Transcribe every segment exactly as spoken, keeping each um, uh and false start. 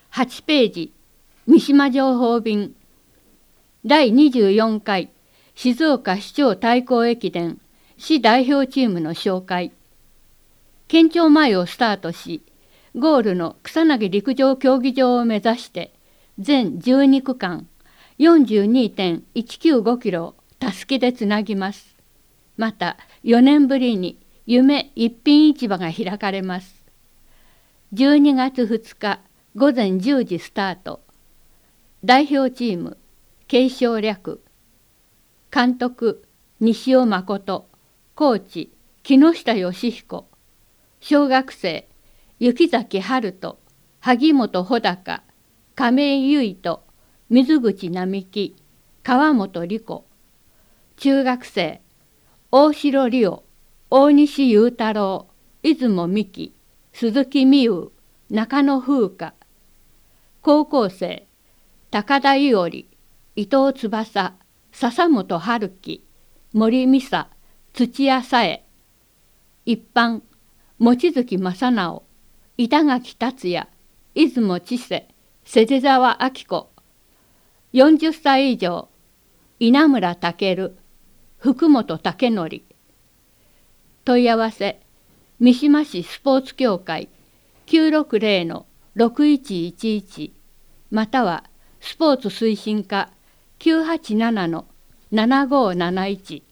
はちページ、三島情報便。だいにじゅうよんかい静岡市長対抗駅伝市代表チームの紹介。県庁前をスタートし、ゴールの草薙陸上競技場を目指して全じゅうにくかん よんじゅうにてんいちきゅうごキロをたすきでつなぎます。またよねんぶりに夢一品市場が開かれます。じゅうにがつふつかごぜんじゅうじスタート。代表チーム継承略。監督西尾誠。コーチ木下義彦。小学生雪崎春人、萩本穂高、亀井結衣と水口並木、川本理子。中学生大城理央、大西雄太郎、出雲美希、鈴木美優、中野風花。高校生高田伊織、伊藤翼、笹本春樹、森美沙、土屋紗恵。一般望月正直、板垣達也、出雲千世、芹沢明子。よんじゅっさい以上稲村健、福本武則。問い合わせ三島市スポーツ協会 きゅうろくぜろ ろくいちいちいち またはスポーツ推進課 きゅうはちなな ななごなないち。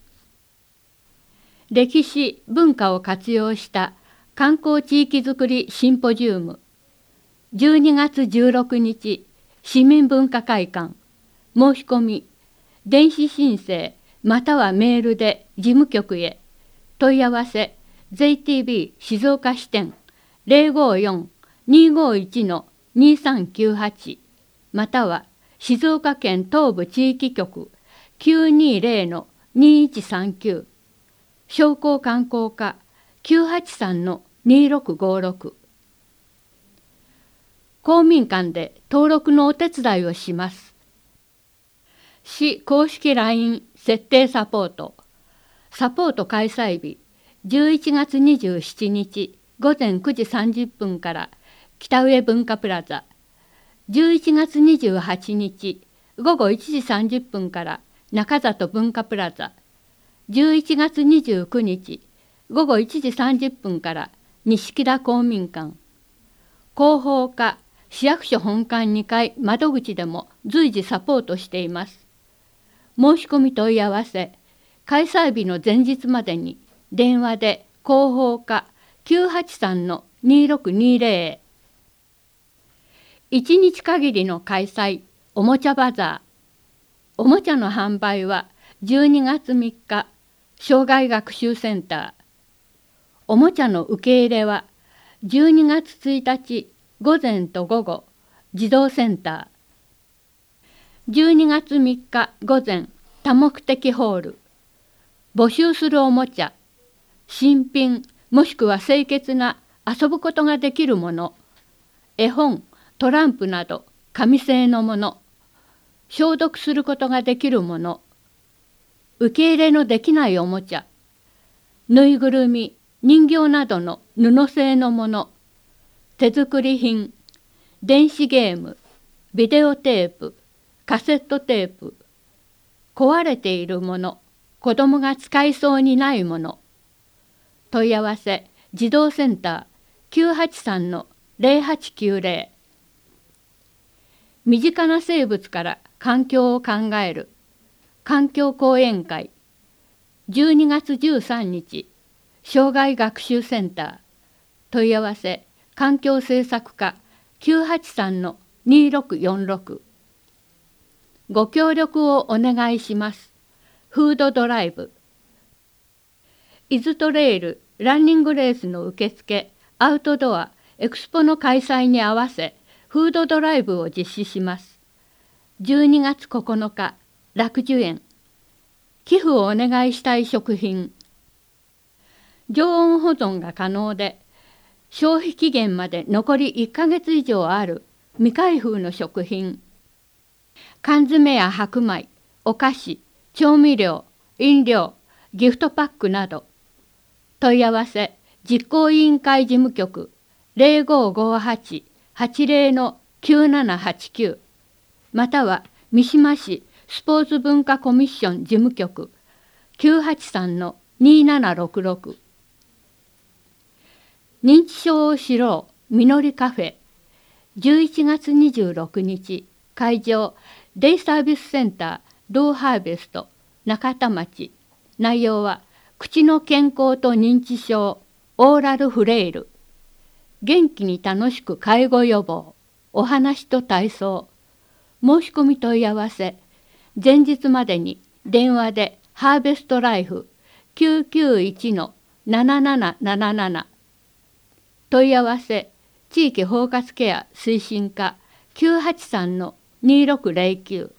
歴史文化を活用した観光地域づくりシンポジウム。じゅうにがつじゅうろくにち市民文化会館。申し込み電子申請またはメールで事務局へ。問い合わせ ゼイティービー 静岡支店 ゼロごよん にごいち にさんきゅうはち または静岡県東部地域局 きゅうにぜろ にいちさんきゅう。商工観光課 きゅうはちさん にろくごろく。公民館で登録のお手伝いをします。市公式 ライン 設定サポート。サポート開催日じゅういちがつにじゅうしちにちごぜんくじさんじゅっぷんから北上文化プラザ。じゅういちがつにじゅうはちにちごごいちじさんじゅっぷんから中里文化プラザ。じゅういちがつにじゅうくにちごごいちじさんじゅっぷんから錦田公民館。広報課市役所本館にかい窓口でも随時サポートしています。申し込み問い合わせ開催日の前日までに電話で広報課 きゅうはちさん にろくにぜろ へ。いちにち限りの開催おもちゃバザー。おもちゃの販売はじゅうにがつみっか障害学習センター。おもちゃの受け入れはじゅうにがつついたち午前と午後児童センター。じゅうにがつみっか午前多目的ホール。募集するおもちゃ新品もしくは清潔な遊ぶことができるもの、絵本トランプなど紙製のもの、消毒することができるもの、受け入れのできないおもちゃ、ぬいぐるみ人形などの布製のもの、手作り品、電子ゲーム、ビデオテープ、カセットテープ、壊れているもの、子どもが使いそうにないもの。問い合わせ児童センター きゅうはちさん ゼロはちきゅうゼロ。身近な生物から環境を考える環境講演会。じゅうにがつじゅうさんにち障害学習センター。問い合わせ環境政策課 きゅうはちさん にろくよんろく。ご協力をお願いします。フードドライブ。イズトレイルランニングレースの受付アウトドアエクスポの開催に合わせフードドライブを実施します。じゅうにがつここのか楽寿園。寄付をお願いしたい食品。常温保存が可能で消費期限まで残りいっかげつ以上ある未開封の食品。缶詰や白米、お菓子、調味料、飲料、ギフトパックなど。問い合わせ実行委員会事務局 ゼロごごはち はちゼロきゅうななはちきゅうまたは三島市スポーツ文化コミッション事務局 きゅうはちさんのにななろくろく。認知症を知ろうみのりカフェじゅういちがつにじゅうろくにち会場デイサービスセンタードーハーベスト中田町。内容は口の健康と認知症オーラルフレイル元気に楽しく介護予防お話と体操。申し込み問い合わせ前日までに電話でハーベストライフ きゅうきゅういちのななななななな 問い合わせ地域包括ケア推進課きゅうはちさんのにろくぜろきゅう